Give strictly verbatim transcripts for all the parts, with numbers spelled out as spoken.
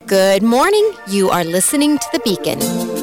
Good morning. You are listening to The Beacon.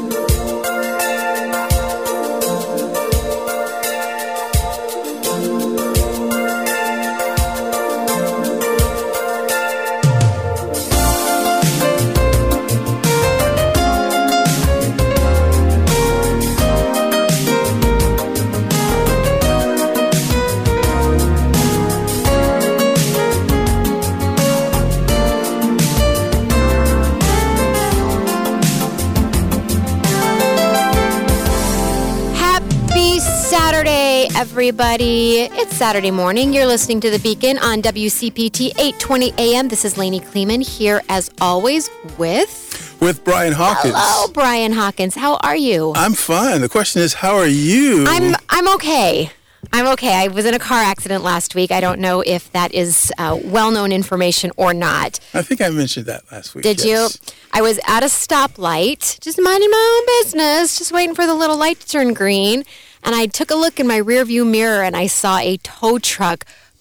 Everybody, it's Saturday morning. You're listening to The Beacon on W C P T eight twenty A M. This is Lainey Kleeman here as always with... With Brian Hawkins. Hello, Brian Hawkins. How are you? I'm fine. The question is, how are you? I'm I'm okay. I'm okay. I was in a car accident last week. I don't know if that is uh, well-known information or not. I think I mentioned that last week. Did yes. you? I was at a stoplight, just minding my own business, just waiting for the little light to turn green. And I took a look in my rearview mirror and I saw a tow truck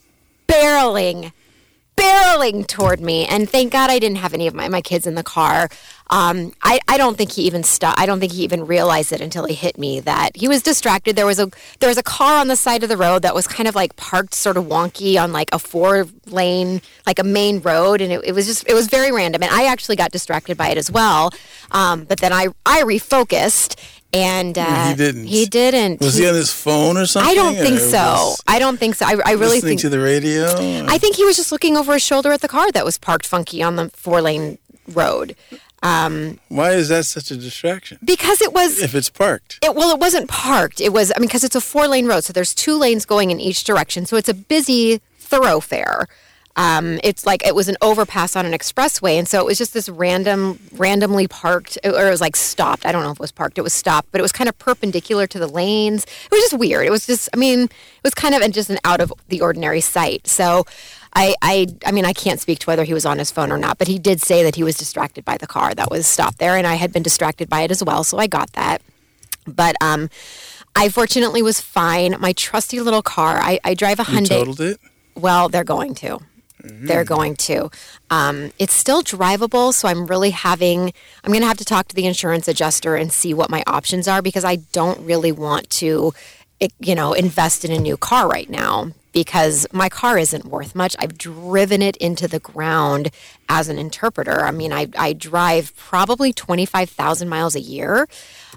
barreling, barreling toward me. And thank God I didn't have any of my, my kids in the car. Um, I, I don't think he even stopped. I don't think he even realized it until he hit me that he was distracted. There was a there was a car on the side of the road that was kind of like parked sort of wonky on like a four lane, like a main road. And it, it was just, it was very random. And I actually got distracted by it as well. Um, but then I, I refocused. And uh, he didn't. He didn't. Was he, he on his phone or something? I don't think so. I don't think so. I, I really listening think to the radio. I think he was just looking over his shoulder at the car that was parked funky on the four lane road. Um, Why is that such a distraction? Because it was. If it's parked. It, well, it wasn't parked. It was. I mean, because it's a four lane road, so there's two lanes going in each direction. So it's a busy thoroughfare. Um, it's like it was an overpass on an expressway, and so it was just this random, randomly parked, or it was like stopped. I don't know if it was parked. It was stopped, but it was kind of perpendicular to the lanes. It was just weird. It was just, I mean, it was kind of just an out of the ordinary sight. So, I, I, I mean, I can't speak to whether he was on his phone or not, but he did say that he was distracted by the car that was stopped there, and I had been distracted by it as well, so I got that. But um, I fortunately was fine. My trusty little car. I, I drive a Hyundai. You totaled it? Well, they're going to. They're going to. Um, it's still drivable, so I'm really having, I'm going to have to talk to the insurance adjuster and see what my options are because I don't really want to, you know, invest in a new car right now because my car isn't worth much. I've driven it into the ground as an interpreter. I mean, I, I drive probably twenty-five thousand miles a year.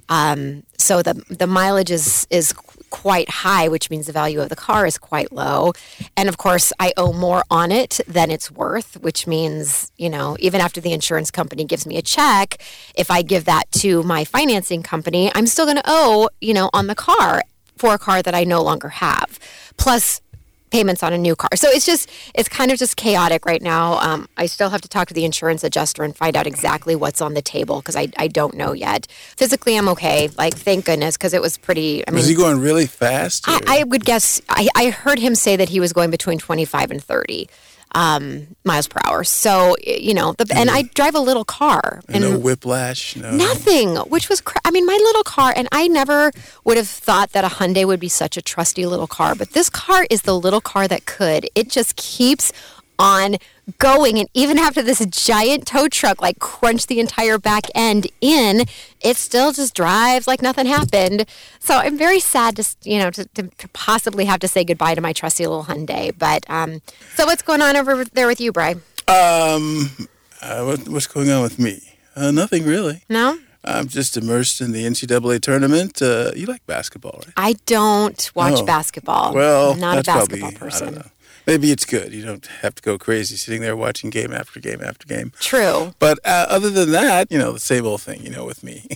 Um, so the the mileage is, is quite high, which means the value of the car is quite low. And of course, I owe more on it than it's worth, which means, you know, even after the insurance company gives me a check, if I give that to my financing company, I'm still going to owe, you know, on the car for a car that I no longer have. Plus payments on a new car. So it's just, it's kind of just chaotic right now. Um, I still have to talk to the insurance adjuster and find out exactly what's on the table because I, I don't know yet. Physically, I'm okay. Like, thank goodness, because it was pretty, I mean. Was he going really fast? I, I would guess, I, I heard him say that he was going between twenty-five and thirty um, miles per hour. So, you know, the, and I drive a little car. And no whiplash? No. Nothing, which was, cra- I mean, my little car, and I never would have thought that a Hyundai would be such a trusty little car, but this car is the little car that could. It just keeps on going, and even after this giant tow truck like crunched the entire back end in, it still just drives like nothing happened. So I'm very sad to, you know, to, to possibly have to say goodbye to my trusty little Hyundai. But um, so what's going on over there with you, Bri? Um, uh, what, what's going on with me? Uh, nothing really. No? I'm just immersed in the N C double A tournament. Uh, you like basketball, right? I don't watch Oh. basketball. Well, I'm not that's a basketball probably, person. I don't know. Maybe it's good. You don't have to go crazy sitting there watching game after game after game. True. But uh, other than that, you know, the same old thing, you know, with me.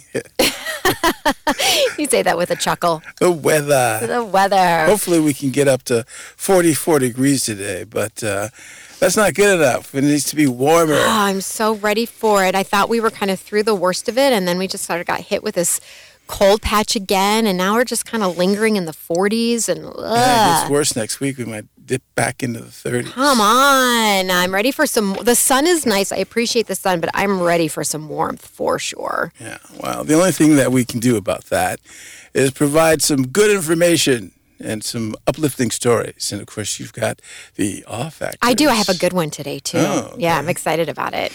You say that with a chuckle. The weather. The weather. Hopefully we can get up to forty-four degrees today, but uh, that's not good enough. It needs to be warmer. Oh, I'm so ready for it. I thought we were kind of through the worst of it, and then we just sort of got hit with this cold patch again, and now we're just kind of lingering in the forties. And ugh. Yeah, it gets worse next week. We might dip back into the thirties. Come on. I'm ready for some. The sun is nice. I appreciate the sun, but I'm ready for some warmth for sure. Yeah, well, the only thing that we can do about that is provide some good information and some uplifting stories. And, of course, you've got the awe factors. I do. I have a good one today, too. Oh, okay. Yeah, I'm excited about it.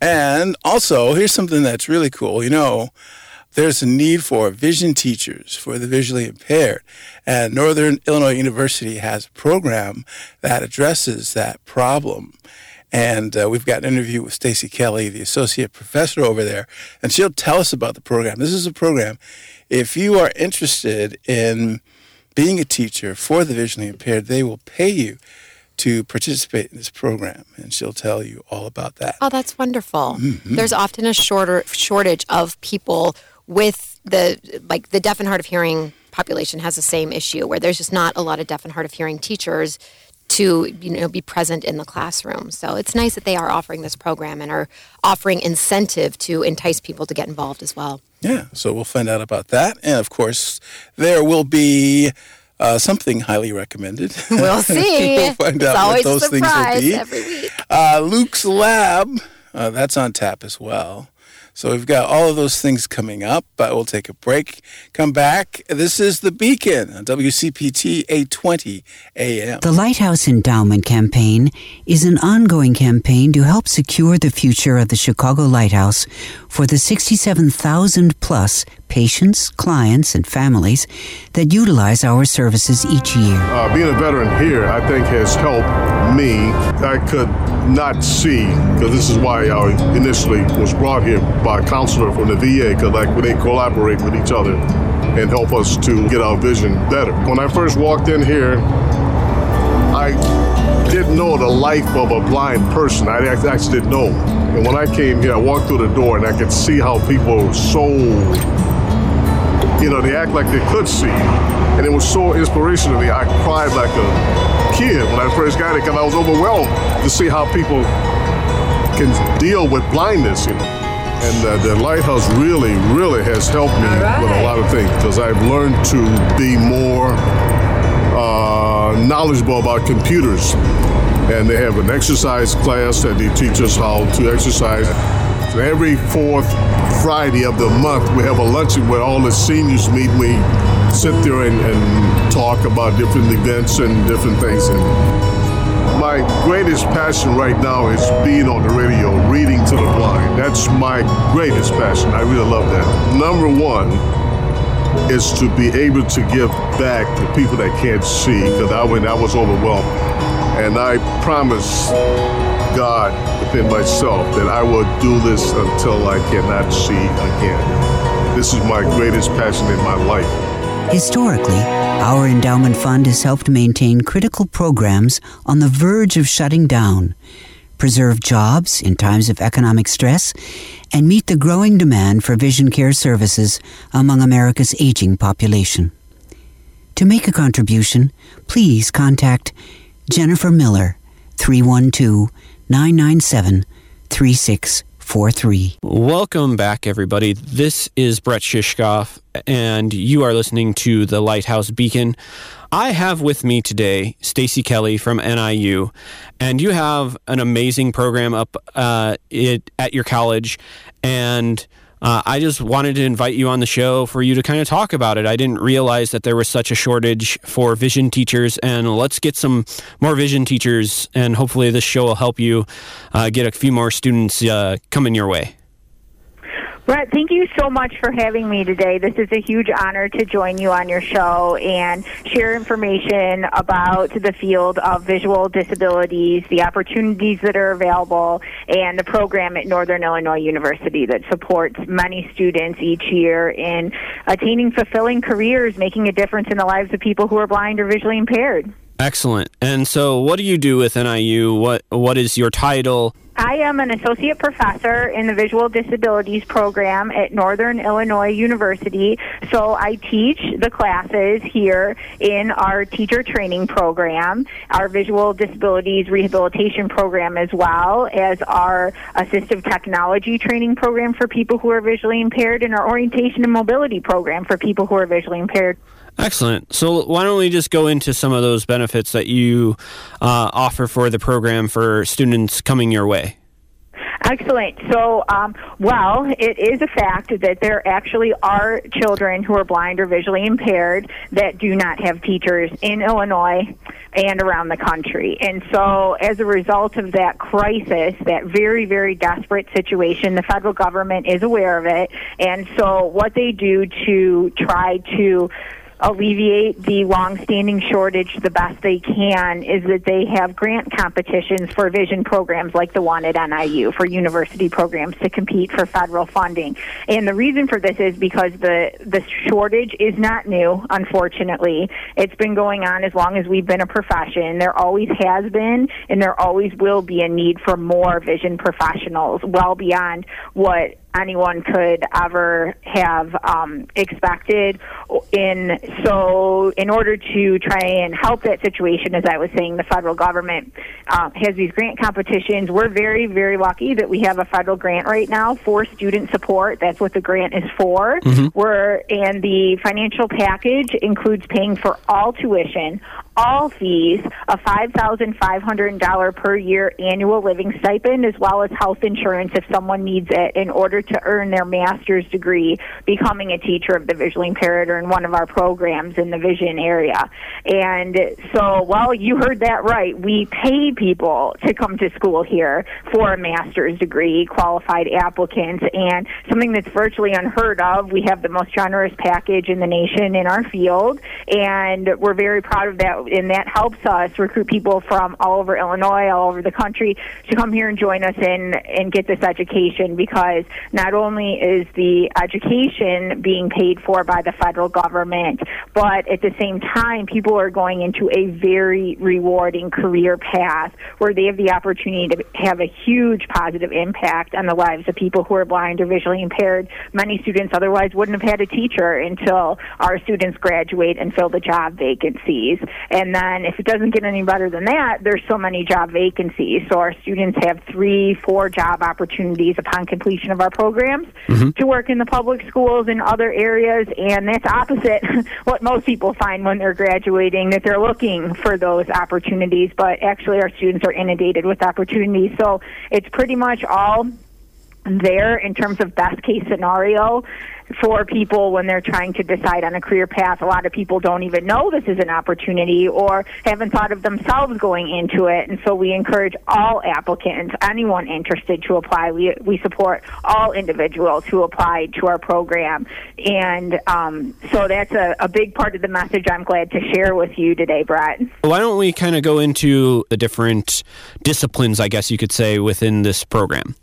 And also, here's something that's really cool. You know, there's a need for vision teachers for the visually impaired. And Northern Illinois University has a program that addresses that problem. And uh, we've got an interview with Stacy Kelly, the associate professor over there, and she'll tell us about the program. This is a program, if you are interested in being a teacher for the visually impaired, they will pay you to participate in this program, and she'll tell you all about that. Oh, that's wonderful. Mm-hmm. There's often a shorter shortage of people with the, like the deaf and hard of hearing population has the same issue, where there's just not a lot of deaf and hard of hearing teachers to, you know, be present in the classroom. So it's nice that they are offering this program and are offering incentive to entice people to get involved as well. Yeah, so we'll find out about that. And of course, there will be uh, something highly recommended. We'll see. We'll find it's out always what those a surprise things will be. every week. Uh, Luke's Lab, uh, that's on tap as well. So we've got all of those things coming up, but we'll take a break, come back. This is The Beacon on W C P T eight twenty A M. The Lighthouse Endowment Campaign is an ongoing campaign to help secure the future of the Chicago Lighthouse for the sixty-seven thousand plus patients, clients, and families that utilize our services each year. Uh, being a veteran here, I think, has helped me. I could not see, because this is why I initially was brought here by a counselor from the V A, because like they collaborate with each other and help us to get our vision better. When I first walked in here, I didn't know the life of a blind person. I actually didn't know. And when I came here, I walked through the door and I could see how people so, you know, they act like they could see. And it was so inspirational to me. I cried like a kid when I first got it, because I was overwhelmed to see how people can deal with blindness, you know. And uh, the Lighthouse really, really has helped me right. with a lot of things, because I've learned to be more uh, knowledgeable about computers. And they have an exercise class that they teach us how to exercise. So every fourth Friday of the month, we have a luncheon where all the seniors meet. We sit there and, and talk about different events and different things. And my greatest passion right now is being on the radio, reading to the blind. That's my greatest passion. I really love that. Number one is to be able to give back to people that can't see, because I, when I was overwhelmed. And I promise God within myself that I will do this until I cannot see again. This is my greatest passion in my life. Historically, our endowment fund has helped maintain critical programs on the verge of shutting down, preserve jobs in times of economic stress, and meet the growing demand for vision care services among America's aging population. To make a contribution, please contact Jennifer Miller, three one two, nine nine seven, three six four three. Welcome back, everybody. This is Brett Shishkoff, and you are listening to the Lighthouse Beacon. I have with me today Stacy Kelly from N I U, and you have an amazing program up uh, it, at your college, and Uh, I just wanted to invite you on the show for you to kind of talk about it. I didn't realize that there was such a shortage for vision teachers, and let's get some more vision teachers, and hopefully this show will help you uh, get a few more students uh, coming your way. Brett, thank you so much for having me today. This is a huge honor to join you on your show and share information about the field of visual disabilities, the opportunities that are available, and the program at Northern Illinois University that supports many students each year in attaining fulfilling careers, making a difference in the lives of people who are blind or visually impaired. Excellent. And so what do you do with N I U? What What is your title? I am an associate professor in the Visual Disabilities program at Northern Illinois University. So I teach the classes here in our teacher training program, our Visual Disabilities Rehabilitation program, as well as our assistive technology training program for people who are visually impaired, and our orientation and mobility program for people who are visually impaired. Excellent. So why don't we just go into some of those benefits that you uh, offer for the program for students coming your way? Excellent. So, um, well, it is a fact that there actually are children who are blind or visually impaired that do not have teachers in Illinois and around the country. And so as a result of that crisis, that very, very desperate situation, the federal government is aware of it. And so what they do to try to alleviate the long-standing shortage the best they can is that they have grant competitions for vision programs like the one at N I U, for university programs to compete for federal funding. And the reason for this is because the, the shortage is not new, unfortunately. It's been going on as long as we've been a profession. There always has been, and there always will be a need for more vision professionals, well beyond what anyone could ever have um, expected. In so in order to try and help that situation, as I was saying, the federal government uh, has these grant competitions. We're very, very lucky that we have a federal grant right now for student support. That's what the grant is for. Mm-hmm. We're, and the financial package includes paying for all tuition, all fees, a five thousand five hundred dollars per year annual living stipend, as well as health insurance if someone needs it in order to earn their master's degree becoming a teacher of the visually impaired or in one of our programs in the vision area. And so, well, you heard that right. We pay people to come to school here for a master's degree, qualified applicants, and something that's virtually unheard of. We have the most generous package in the nation in our field, and we're very proud of that. And that helps us recruit people from all over Illinois, all over the country, to come here and join us and, and get this education, because not only is the education being paid for by the federal government, but at the same time, people are going into a very rewarding career path where they have the opportunity to have a huge positive impact on the lives of people who are blind or visually impaired. Many students otherwise wouldn't have had a teacher until our students graduate and fill the job vacancies. And then if it doesn't get any better than that, there's so many job vacancies. So our students have three, four job opportunities upon completion of our programs mm-hmm. to work in the public schools and other areas. And that's opposite what most people find when they're graduating, that they're looking for those opportunities. But actually our students are inundated with opportunities. So it's pretty much all there in terms of best case scenario for people when they're trying to decide on a career path. A lot of people don't even know this is an opportunity or haven't thought of themselves going into it. And so we encourage all applicants, anyone interested, to apply. We we support all individuals who apply to our program. And um, so that's a, a big part of the message I'm glad to share with you today, Brett. Why don't we kind of go into the different disciplines, I guess you could say, within this program?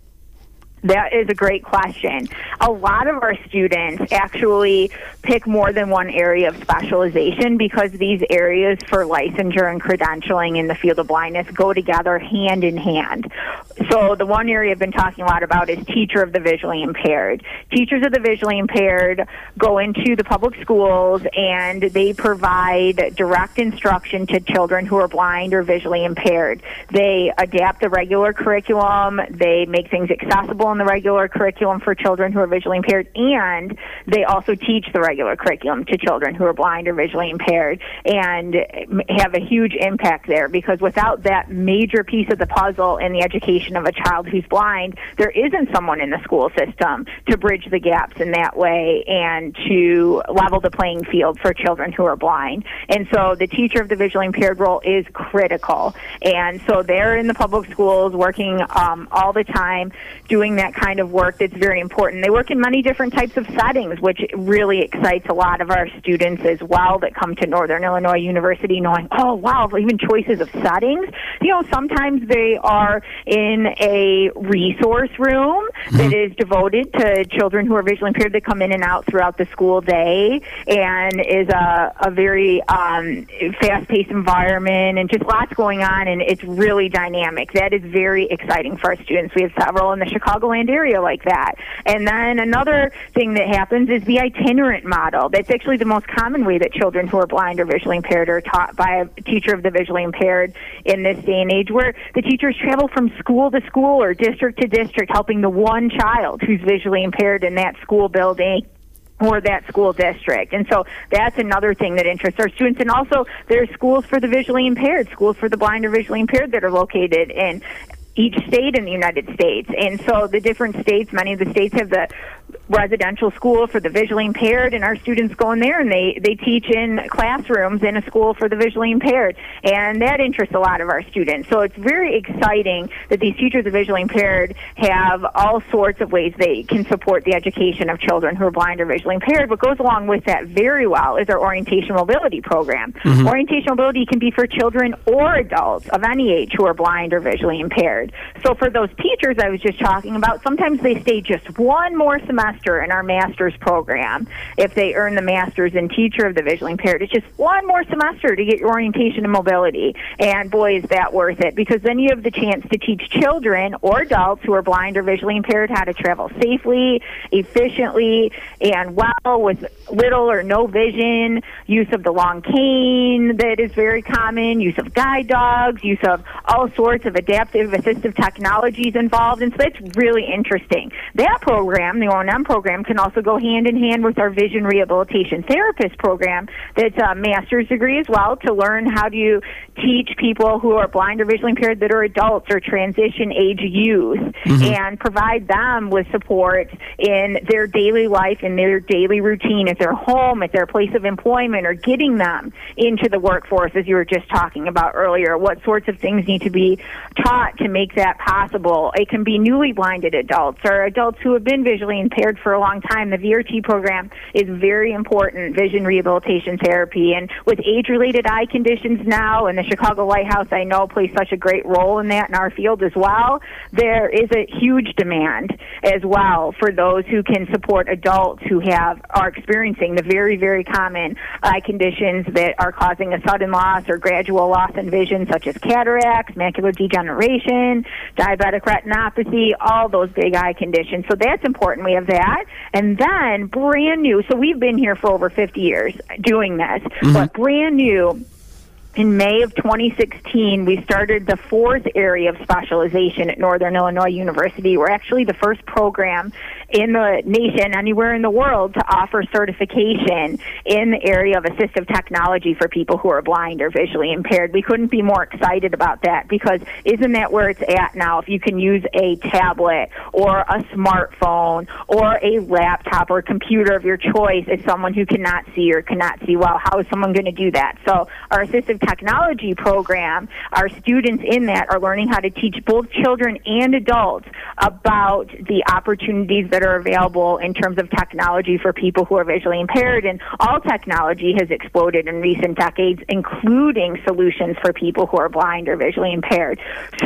That is a great question. A lot of our students actually pick more than one area of specialization because these areas for licensure and credentialing in the field of blindness go together hand in hand. So the one area I've been talking a lot about is teacher of the visually impaired. Teachers of the visually impaired go into the public schools and they provide direct instruction to children who are blind or visually impaired. They adapt the regular curriculum. They make things accessible in the regular curriculum for children who are visually impaired, and they also teach the regular curriculum to children who are blind or visually impaired, and have a huge impact there, because without that major piece of the puzzle in the education of a child who's blind, there isn't someone in the school system to bridge the gaps in that way and to level the playing field for children who are blind. And so the teacher of the visually impaired role is critical. And so they're in the public schools working um, all the time, doing that kind of work that's very important. They work in many different types of settings, which really excites a lot of our students as well that come to Northern Illinois University knowing, oh, wow, even choices of settings. You know, sometimes they are in a resource room that is devoted to children who are visually impaired that come in and out throughout the school day, and is a, a very um, fast-paced environment and just lots going on, and it's really dynamic. That is very exciting for our students. We have several in the Chicagoland area like that. And then another thing that happens is the itinerant model. That's actually the most common way that children who are blind or visually impaired are taught by a teacher of the visually impaired in this day and age, where the teachers travel from school to school or district to district, helping the one child who's visually impaired in that school building or that school district. And so that's another thing that interests our students. And also there's schools for the visually impaired, schools for the blind or visually impaired that are located in each state in the United States. And so the different states, many of the states have the residential school for the visually impaired, and our students go in there and they, they teach in classrooms in a school for the visually impaired. And that interests a lot of our students. So it's very exciting that these teachers of visually impaired have all sorts of ways they can support the education of children who are blind or visually impaired. What goes along with that very well is our orientation mobility program. Mm-hmm. Orientation mobility can be for children or adults of any age who are blind or visually impaired. So for those teachers I was just talking about, sometimes they stay just one more semester in our master's program. If they earn the master's in teacher of the visually impaired, it's just one more semester to get your orientation and mobility. And boy, is that worth it, because then you have the chance to teach children or adults who are blind or visually impaired how to travel safely, efficiently, and well with little or no vision, use of the long cane that is very common, use of guide dogs, use of all sorts of adaptive assistive technologies involved. And so that's really interesting. That program, the O and M program, can also go hand in hand with our vision rehabilitation therapist program that's a master's degree as well, to learn how to teach people who are blind or visually impaired that are adults or transition age youth, mm-hmm. and provide them with support in their daily life, in their daily routine at their home, at their place of employment, or getting them into the workforce, as you were just talking about earlier. What sorts of things need to be taught to make that possible? It can be newly blinded adults or adults who have been visually impaired for a long time. The V R T program is very important, vision rehabilitation therapy. And with age-related eye conditions now, and the Chicago Lighthouse, I know, plays such a great role in that in our field as well, there is a huge demand as well for those who can support adults who have are experiencing the very, very common eye conditions that are causing a sudden loss or gradual loss in vision, such as cataracts, macular degeneration, diabetic retinopathy, all those big eye conditions. So that's important. We have that. And then brand new, so we've been here for over fifty years doing this, mm-hmm. but brand new, in May of twenty sixteen, we started the fourth area of specialization at Northern Illinois University. We're actually the first program in the nation, anywhere in the world, to offer certification in the area of assistive technology for people who are blind or visually impaired. We couldn't be more excited about that, because isn't that where it's at now? If you can use a tablet or a smartphone or a laptop or computer of your choice as someone who cannot see or cannot see well, how is someone going to do that? So our assistive technology program, our students in that are learning how to teach both children and adults about the opportunities that are available in terms of technology for people who are visually impaired. And all technology has exploded in recent decades, including solutions for people who are blind or visually impaired.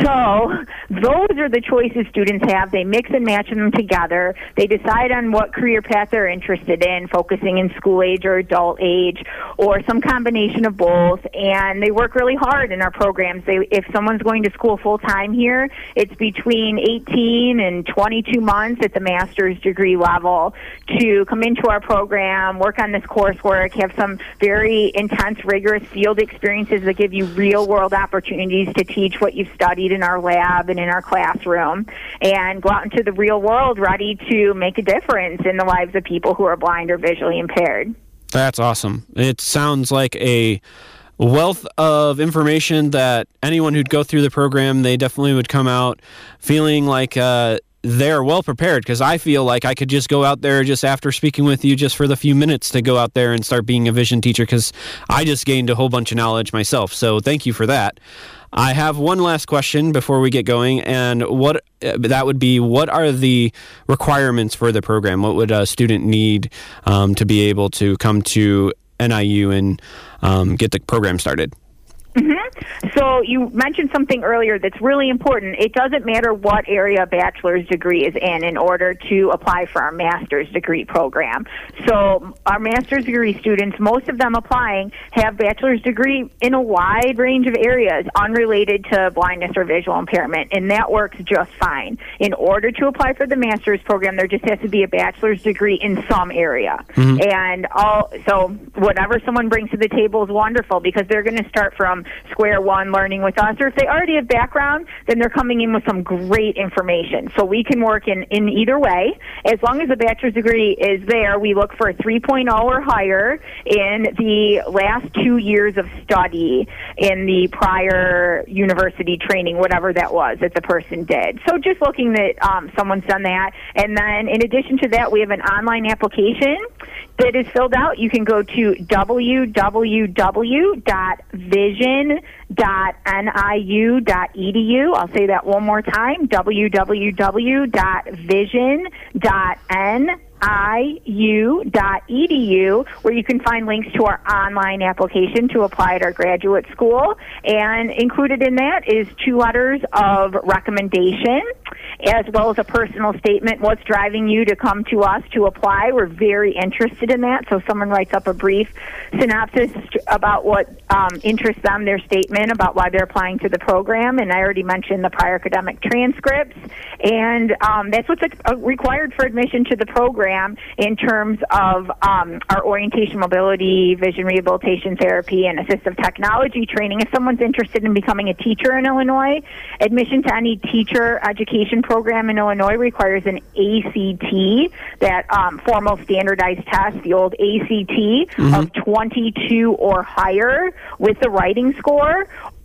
So those are the choices students have. They mix and match them together. They decide on what career path they're interested in, focusing in school age or adult age, or some combination of both. And they work really hard in our programs. They, if someone's going to school full-time here, it's between eighteen and twenty-two months at the master's degree level to come into our program, work on this coursework, have some very intense, rigorous field experiences that give you real-world opportunities to teach what you've studied in our lab and in our classroom, and go out into the real world ready to make a difference in the lives of people who are blind or visually impaired. That's awesome. It sounds like a wealth of information that anyone who'd go through the program, they definitely would come out feeling like uh, they're well prepared, because I feel like I could just go out there just after speaking with you just for the few minutes to go out there and start being a vision teacher, because I just gained a whole bunch of knowledge myself. So thank you for that. I have one last question before we get going, and what uh, that would be, what are the requirements for the program? What would a student need um, to be able to come to N I U and um, get the program started? Mm-hmm. So you mentioned something earlier that's really important. It doesn't matter what area a bachelor's degree is in in order to apply for our master's degree program. So our master's degree students, most of them applying, have bachelor's degree in a wide range of areas unrelated to blindness or visual impairment, and that works just fine. In order to apply for the master's program, there just has to be a bachelor's degree in some area. Mm-hmm. And all, so whatever someone brings to the table is wonderful, because they're going to start from square year one learning with us, or if they already have background, then they're coming in with some great information. So we can work in, in either way. As long as the bachelor's degree is there, we look for a three point oh or higher in the last two years of study in the prior university training, whatever that was that the person did. So just looking that um, someone's done that. And then in addition to that, we have an online application that is filled out. You can go to w w w dot vision dot n i u dot e d u. I'll say that one more time, w w w dot vision dot n i u dot e d u, where you can find links to our online application to apply at our graduate school. And included in that is two letters of recommendation, as well as a personal statement. What's driving you to come to us to apply? We're very interested in that. So someone writes up a brief synopsis about what um, interests them, their statement about why they're applying to the program. And I already mentioned the prior academic transcripts. And um, that's what's uh, required for admission to the program in terms of um, our orientation, mobility, vision rehabilitation therapy, and assistive technology training. If someone's interested in becoming a teacher in Illinois, admission to any teacher education program in Illinois requires an A C T, that um, formal standardized test, the old A C T, mm-hmm. of twenty-two or higher with the writing score,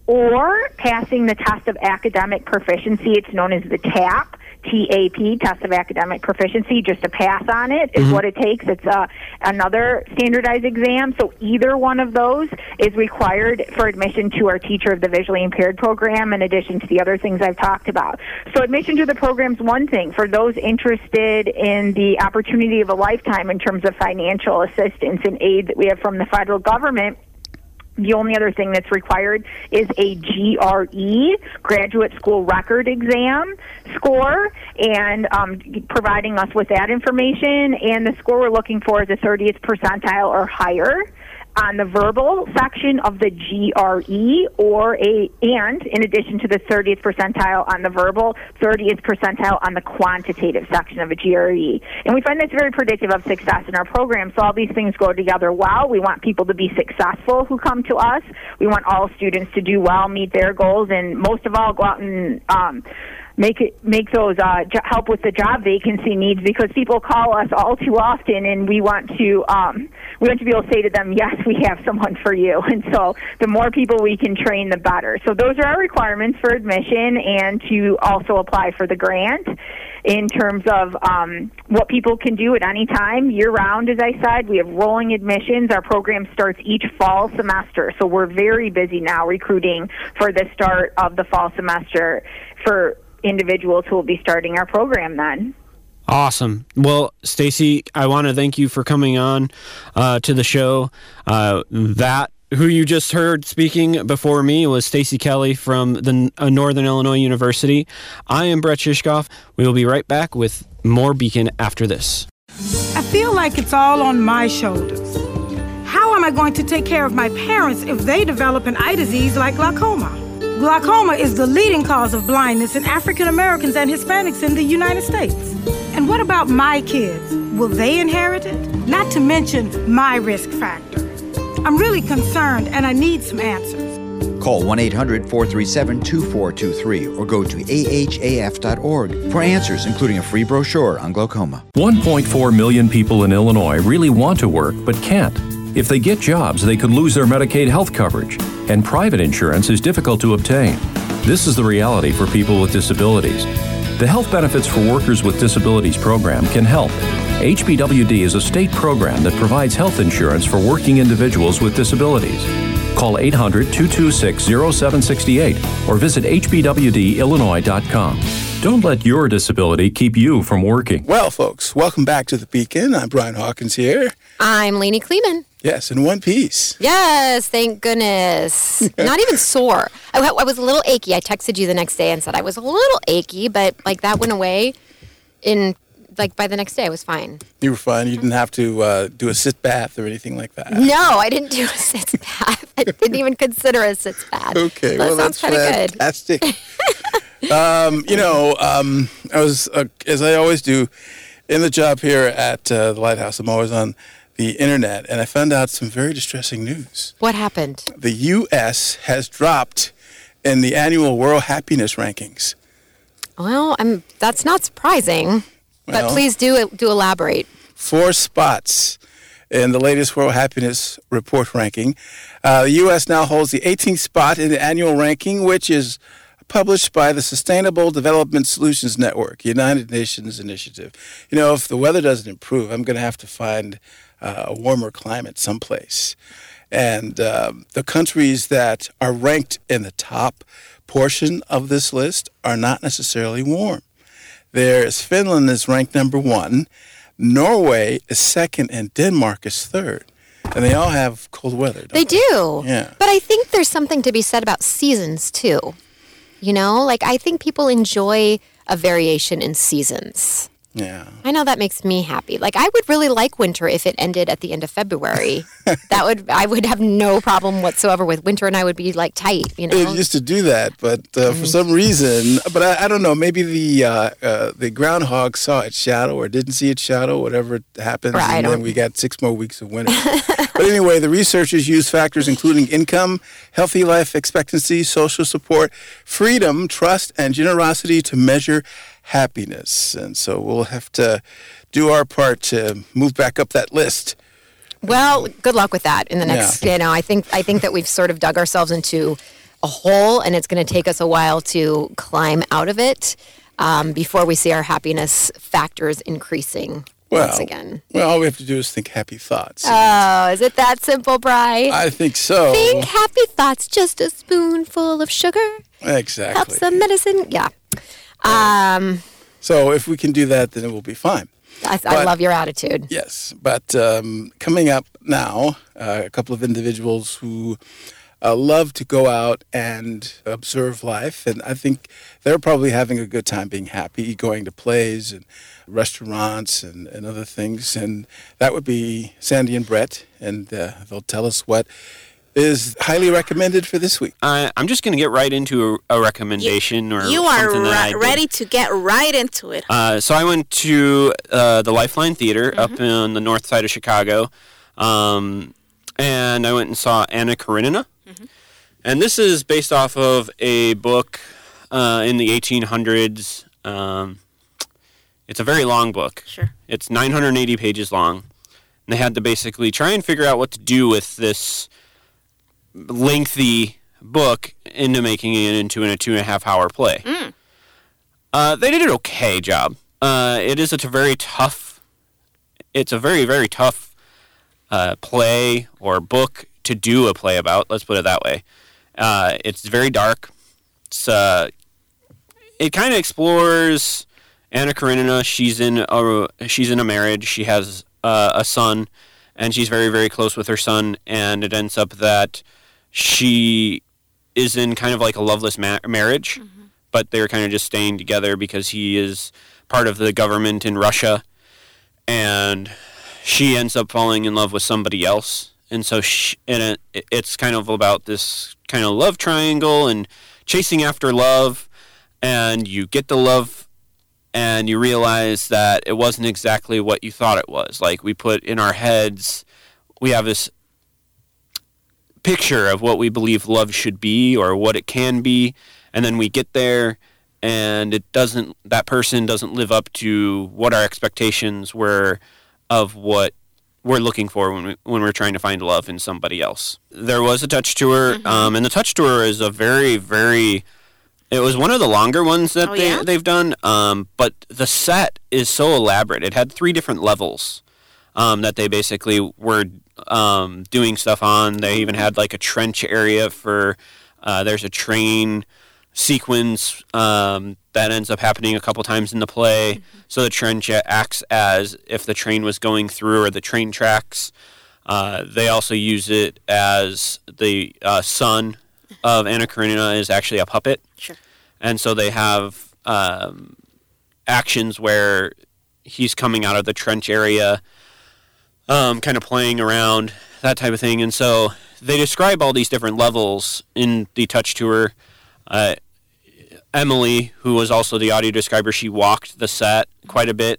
or passing the test of academic proficiency. It's known as the TAP. T A P, Test of Academic Proficiency, just to pass on it is mm-hmm. what it takes. It's uh, another standardized exam. So either one of those is required for admission to our Teacher of the Visually Impaired program, in addition to the other things I've talked about. So admission to the program is one thing. For those interested in the opportunity of a lifetime in terms of financial assistance and aid that we have from the federal government, the only other thing that's required is a G R E, Graduate School Record Exam score, and um, providing us with that information. And the score we're looking for is a thirtieth percentile or higher on the verbal section of the G R E, or a, and in addition to the thirtieth percentile on the verbal, thirtieth percentile on the quantitative section of a G R E. And we find that's very predictive of success in our program. So all these things go together well. We want people to be successful who come to us. We want all students to do well, meet their goals, and most of all, go out and um, make it make those uh, jo- help with the job vacancy needs, because people call us all too often, and we want to um, we want to be able to say to them, yes, we have someone for you. And so the more people we can train, the better. So those are our requirements for admission and to also apply for the grant. In terms of um, what people can do at any time, year-round, as I said, we have rolling admissions. Our program starts each fall semester, so we're very busy now recruiting for the start of the fall semester for individuals who will be starting our program then. Awesome. Well, Stacy, I want to thank you for coming on uh, to the show. Uh, that who you just heard speaking before me was Stacy Kelly from the uh, Northern Illinois University. I am Brett Shishkoff. We will be right back with more Beacon after this. I feel like it's all on my shoulders. How am I going to take care of my parents if they develop an eye disease like glaucoma? Glaucoma is the leading cause of blindness in African Americans and Hispanics in the United States. And what about my kids? Will they inherit it? Not to mention my risk factor. I'm really concerned and I need some answers. Call one eight hundred four three seven two four two three or go to A H A F dot org for answers, including a free brochure on glaucoma. one point four million people in Illinois really want to work but can't. If they get jobs, they could lose their Medicaid health coverage, and private insurance is difficult to obtain. This is the reality for people with disabilities. The Health Benefits for Workers with Disabilities program can help. H B W D is a state program that provides health insurance for working individuals with disabilities. Call eight hundred two two six zero seven six eight or visit h b w d illinois dot com. Don't let your disability keep you from working. Well, folks, welcome back to The Beacon. I'm Brian Hawkins here. I'm Lainey Kleeman. Yes, in one piece. Yes, thank goodness. Not even sore. I, I was a little achy. I texted you the next day and said I was a little achy, but like that went away in like by the next day I was fine. You were fine. You didn't have to uh, do a sit bath or anything like that. No, I didn't do a sit bath. I didn't even consider a sit bath. Okay, that well sounds that's fantastic. um, you know, um, I was uh, as I always do in the job here at uh, the Lighthouse. I'm always on the internet, and I found out some very distressing news. What happened? The U S has dropped in the annual World Happiness Rankings. Well, I'm, that's not surprising, but Well, please do do elaborate. Four spots in the latest World Happiness Report ranking. Uh, the U S now holds the eighteenth spot in the annual ranking, which is published by the Sustainable Development Solutions Network, United Nations initiative. You know, if the weather doesn't improve, I'm going to have to find uh, a warmer climate someplace. And um, the countries that are ranked in the top portion of this list are not necessarily warm. There's Finland is ranked number one, Norway is second, and Denmark is third. And they all have cold weather, don't They they? do. Yeah. But I think there's something to be said about seasons, too. You know, like I think people enjoy a variation in seasons. Yeah. I know that makes me happy. Like I would really like winter if it ended at the end of February. that would I would have no problem whatsoever with winter, and I would be like tight. You know, It used to do that, but uh, for some reason, but I, I don't know, maybe the uh, uh, the groundhog saw its shadow or didn't see its shadow, whatever happens, Right, I and then don't- we got six more weeks of winter. But anyway, the researchers use factors including income, healthy life expectancy, social support, freedom, trust, and generosity to measure happiness. And so we'll have to do our part to move back up that list. Well, good luck with that in the next. Yeah. You know, I think I think that we've sort of dug ourselves into a hole, and it's going to take us a while to climb out of it um, before we see our happiness factors increasing Well, once again. well, all we have to do is think happy thoughts. Oh, is it that simple, Bri? I think so. Think happy thoughts, just a spoonful of sugar Exactly. helps the medicine. Yeah. Um, So if we can do that, then it will be fine. I, I But- love your attitude. Yes, but um, coming up now, uh, a couple of individuals who uh, love to go out and observe life, and I think they're probably having a good time being happy, going to plays and restaurants and, and other things, and that would be Sandy and Brett, and uh, they'll tell us what is highly recommended for this week. Uh, I'm just going to get right into a, a recommendation or You are something that I ri- did. ready to get right into it. Uh, so I went to uh, the Lifeline Theater up on the north side of Chicago, um, and I went and saw Anna Karenina. And this is based off of a book uh, in the eighteen hundreds. Um, it's a very long book. Sure. It's nine hundred eighty pages long. And they had to basically try and figure out what to do with this lengthy book into making it into a two and a half hour play. Mm. Uh, they did an okay job. Uh, it is a t- very tough. It's a very very tough uh, play or book to do a play about. Let's put it that way. Uh, it's very dark. It's uh, it kind of explores Anna Karenina. She's in a she's in a marriage. She has uh, a son, and she's very very close with her son. And it ends up that she is in kind of like a loveless ma- marriage, mm-hmm. but they're kind of just staying together because he is part of the government in Russia, and she ends up falling in love with somebody else. And so she, and it, it's kind of about this kind of love triangle and chasing after love, and you get the love and you realize that it wasn't exactly what you thought it was. Like we put in our heads, we have this picture of what we believe love should be or what it can be, and then we get there and it doesn't, that person doesn't live up to what our expectations were of what we're looking for when we, when we're trying to find love in somebody else. There was a touch tour, mm-hmm. um, and the touch tour is a very, very. It was one of the longer ones that oh, they yeah? they've done, um, but the set is so elaborate. It had three different levels um, that they basically were um, doing stuff on. They even had like a trench area for. Uh, there's a train sequence um, that ends up happening a couple times in the play. Mm-hmm. So the trench acts as if the train was going through or the train tracks. Uh, they also use it as the uh, son of Anna Karenina is actually a puppet. Sure. And so they have um, actions where he's coming out of the trench area, um, kind of playing around, that type of thing. And so they describe all these different levels in the touch tour. Uh, Emily, who was also the audio describer, she walked the set quite a bit.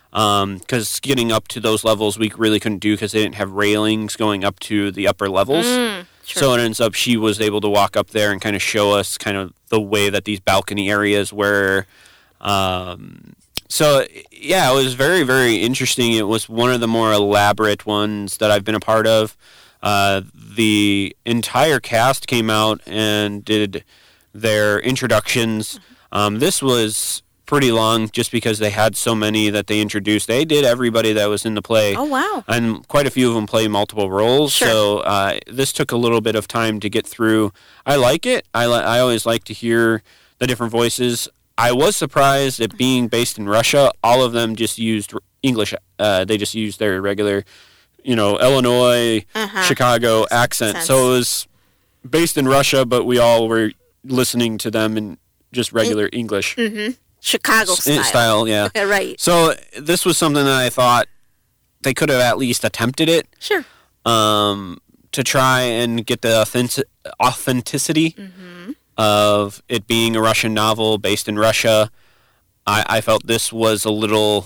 because um, getting up to those levels we really couldn't do because they didn't have railings going up to the upper levels. Mm, sure. So it ends up she was able to walk up there and kind of show us kind of the way that these balcony areas were. Um, so, yeah, it was very, very interesting. It was one of the more elaborate ones that I've been a part of. Uh, the entire cast came out and did their introductions. Um, this was pretty long just because they had so many that they introduced. They did everybody that was in the play. Oh, wow. And quite a few of them play multiple roles. Sure. So uh, this took a little bit of time to get through. I like it. I, li- I always like to hear the different voices. I was surprised at being based in Russia. All of them just used English. Uh, they just used their regular, you know, Illinois, uh-huh. Chicago accent. Sense. So it was based in Russia, but we all were listening to them in just regular in, English. Mm-hmm. Chicago style. Style, yeah. Right. So this was something that I thought they could have at least attempted it. Sure. Um, to try and get the authentic- authenticity mm-hmm. of it being a Russian novel based in Russia. I, I felt this was a little...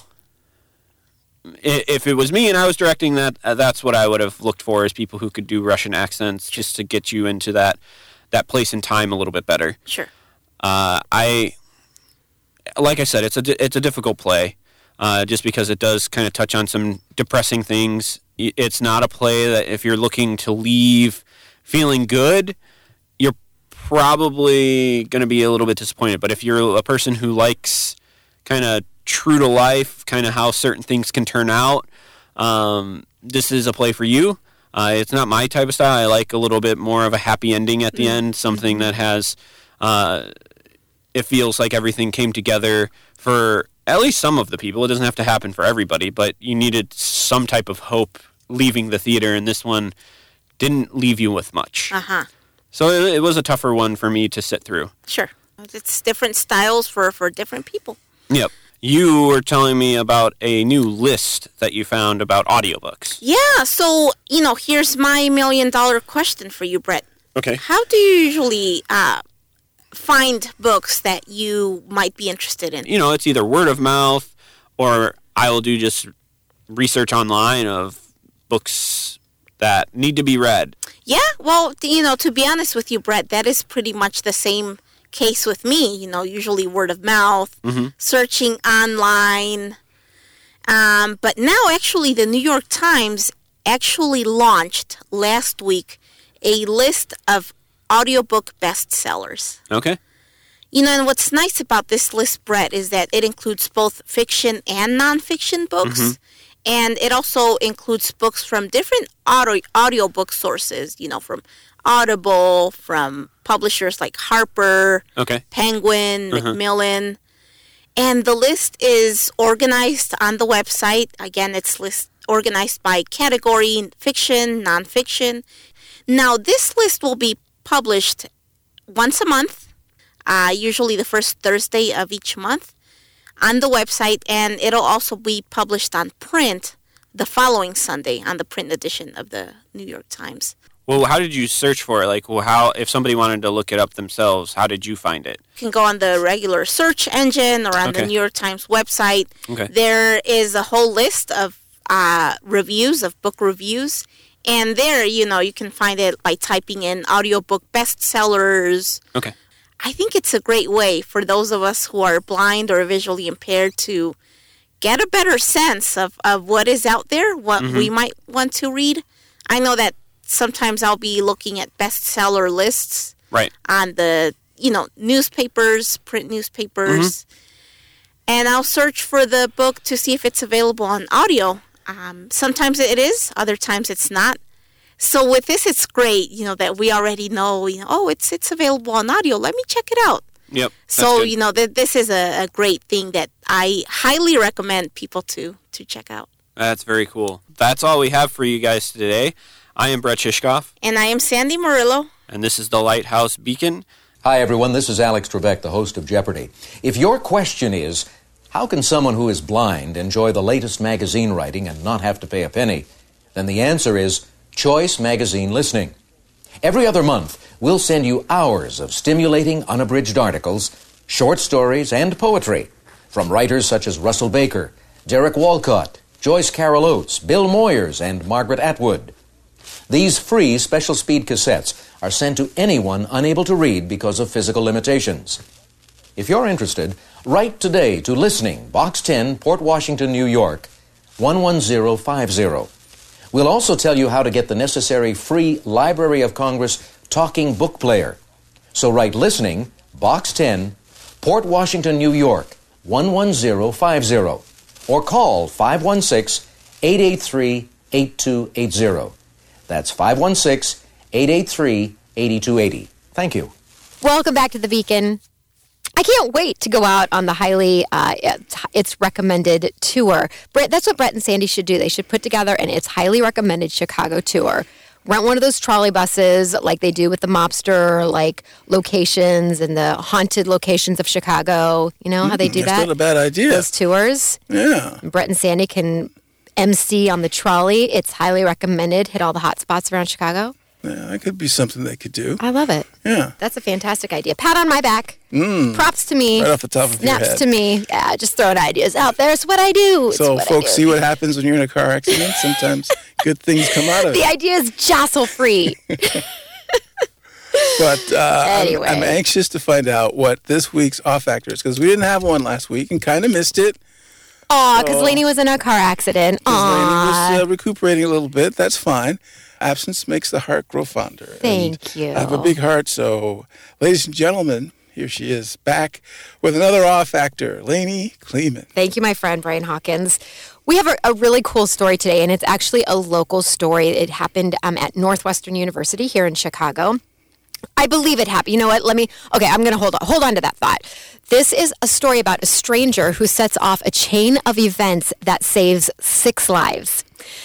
If it was me and I was directing that, uh, that's what I would have looked for, is people who could do Russian accents just to get you into that, that place and time a little bit better. Sure. Uh, I... Like I said, it's a, it's a difficult play, uh, just because it does kind of touch on some depressing things. It's not a play that if you're looking to leave feeling good, you're probably going to be a little bit disappointed. But if you're a person who likes kind of true to life, kind of how certain things can turn out, um, this is a play for you. Uh, it's not my type of style. I like a little bit more of a happy ending at the mm-hmm. end, something that has... Uh, it feels like everything came together for at least some of the people. It doesn't have to happen for everybody, but you needed some type of hope leaving the theater, and this one didn't leave you with much. Uh-huh. So it, it was a tougher one for me to sit through. Sure. It's different styles for, for different people. Yep. You were telling me about a new list that you found about audiobooks. Yeah, so, you know, here's my million-dollar question for you, Brett. Okay. How do you usually... Uh, find books that you might be interested in? You know, it's either word of mouth, or I will do just research online of books that need to be read. Yeah, well, you know, to be honest with you, Brett, that is pretty much the same case with me. You know, usually word of mouth, mm-hmm. searching online. Um, but now, actually, the New York Times actually launched last week a list of audiobook bestsellers. Okay. You know, and what's nice about this list, Brett, is that it includes both fiction and nonfiction books. Mm-hmm. And it also includes books from different audio audiobook sources, you know, from Audible, from publishers like Harper, okay. Penguin, uh-huh. Macmillan. And the list is organized on the website. Again, it's list organized by category, fiction, nonfiction. Now, this list will be published once a month, uh, usually the first Thursday of each month, on the website, and it'll also be published on print the following Sunday on the print edition of the New York Times. Well, how did you search for it? Like, well, how if somebody wanted to look it up themselves, how did you find it? You can go on the regular search engine or on okay. the New York Times website. Okay. There is a whole list of uh, reviews, of book reviews. And there, you know, you can find it by typing in audiobook bestsellers. Okay. I think it's a great way for those of us who are blind or visually impaired to get a better sense of, of what is out there, what mm-hmm. we might want to read. I know that sometimes I'll be looking at bestseller lists right. on the, you know, newspapers, print newspapers. Mm-hmm. And I'll search for the book to see if it's available on audio. Um, sometimes it is, other times it's not. So with this, it's great, you know, that we already know, you know, oh, it's it's available on audio. Let me check it out. Yep. So, you know, th- this is a, a great thing that I highly recommend people to, to check out. That's very cool. That's all we have for you guys today. I am Brett Shishkoff. And I am Sandy Murillo. And this is the Lighthouse Beacon. Hi, everyone. This is Alex Trebek, the host of Jeopardy! If your question is, how can someone who is blind enjoy the latest magazine writing and not have to pay a penny? Then the answer is Choice Magazine Listening. Every other month, we'll send you hours of stimulating, unabridged articles, short stories, and poetry from writers such as Russell Baker, Derek Walcott, Joyce Carol Oates, Bill Moyers, and Margaret Atwood. These free special speed cassettes are sent to anyone unable to read because of physical limitations. If you're interested, write today to Listening, Box ten, Port Washington, New York, one one zero five zero. We'll also tell you how to get the necessary free Library of Congress talking book player. So write Listening, Box ten, Port Washington, New York, one one zero five zero. Or call five one six, eight eight three, eight two eight zero. That's five one six, eight eight three, eight two eight zero. Thank you. Welcome back to the Beacon. I can't wait to go out on the highly, uh, it's recommended tour. Brett, that's what Brett and Sandy should do. They should put together an It's Highly Recommended Chicago tour. Rent one of those trolley buses like they do with the Mobster, like locations and the haunted locations of Chicago. You know how they do That's that? not a bad idea. Those tours. Yeah. And Brett and Sandy can M C on the trolley. It's highly recommended. Hit all the hot spots around Chicago. Yeah, that could be something they could do. I love it. Yeah. That's a fantastic idea. Pat on my back. Mm. Props to me. Right off the top of your Snaps head. to me. Yeah, just throwing ideas out there. It's what I do. It's So what folks I do. see what happens when you're in a car accident. Sometimes good things come out of The it. idea is jostle free. But uh, Anyway. I'm, I'm anxious to find out what this week's off factor is because we didn't have one last week and kind of missed it. Aw, because Oh. Lainey was in a car accident. Because Lainey Aw. was uh, recuperating a little bit. That's fine. Absence makes the heart grow fonder. Thank And you. I have a big heart, so ladies and gentlemen, here she is back with another off factor, Lainey Kleeman. Thank you, my friend, Brian Hawkins. We have a, a really cool story today, and it's actually a local story. It happened um, at Northwestern University here in Chicago. I believe it happened. You know what? Let me, okay, I'm going to hold on, hold on to that thought. This is a story about a stranger who sets off a chain of events that saves six lives.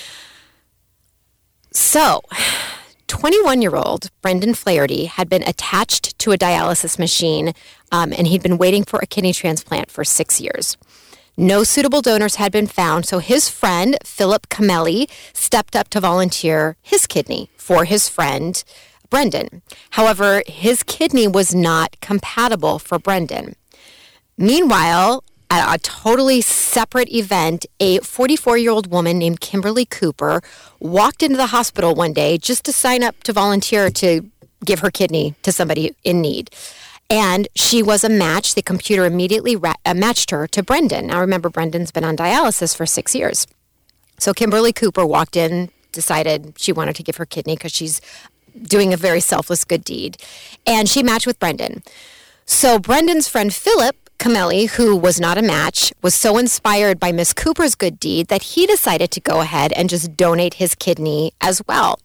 So, twenty-one-year-old Brendan Flaherty had been attached to a dialysis machine, um, and he'd been waiting for a kidney transplant for six years. No suitable donors had been found, so his friend, Philip Camelli, stepped up to volunteer his kidney for his friend, Brendan. However, his kidney was not compatible for Brendan. Meanwhile, at a totally separate event, a forty-four-year-old woman named Kimberly Cooper walked into the hospital one day just to sign up to volunteer to give her kidney to somebody in need. And she was a match. The computer immediately ra- uh, matched her to Brendan. Now, remember, Brendan's been on dialysis for six years. So Kimberly Cooper walked in, decided she wanted to give her kidney because she's doing a very selfless good deed. And she matched with Brendan. So Brendan's friend Philip Camelli, who was not a match, was so inspired by Miss Cooper's good deed that he decided to go ahead and just donate his kidney as well.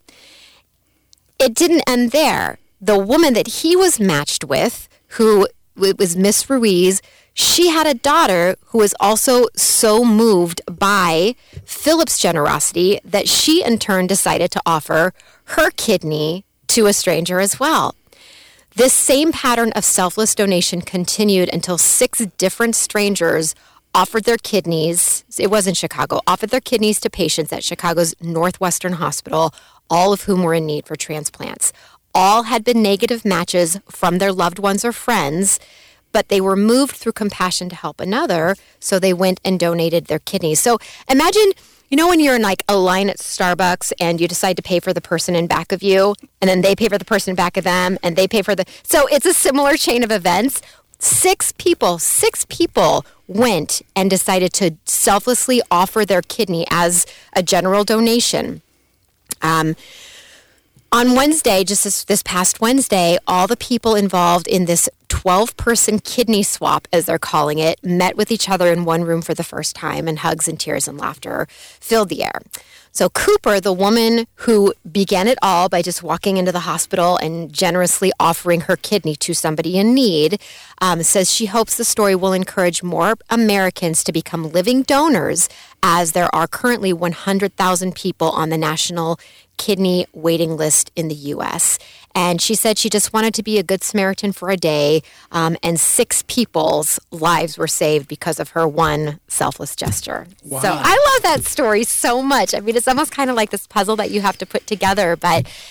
It didn't end there. The woman that he was matched with, who was Miss Ruiz, she had a daughter who was also so moved by Philip's generosity that she in turn decided to offer her kidney to a stranger as well. This same pattern of selfless donation continued until six different strangers offered their kidneys, it was in Chicago, offered their kidneys to patients at Chicago's Northwestern Hospital, all of whom were in need for transplants. All had been negative matches from their loved ones or friends, but they were moved through compassion to help another, so they went and donated their kidneys. So imagine, you know, when you're in like a line at Starbucks and you decide to pay for the person in back of you, and then they pay for the person in back of them, and they pay for the... So it's a similar chain of events. Six people, six people went and decided to selflessly offer their kidney as a general donation. Um... On Wednesday, just this, this past Wednesday, all the people involved in this twelve-person kidney swap, as they're calling it, met with each other in one room for the first time, and hugs and tears and laughter filled the air. So Cooper, the woman who began it all by just walking into the hospital and generously offering her kidney to somebody in need, um, says she hopes the story will encourage more Americans to become living donors, as there are currently one hundred thousand people on the national kidney waiting list in the U S And she said she just wanted to be a good Samaritan for a day, um, and six people's lives were saved because of her one selfless gesture. Wow. So I love that story so much. I mean, it's almost kind of like this puzzle that you have to put together, but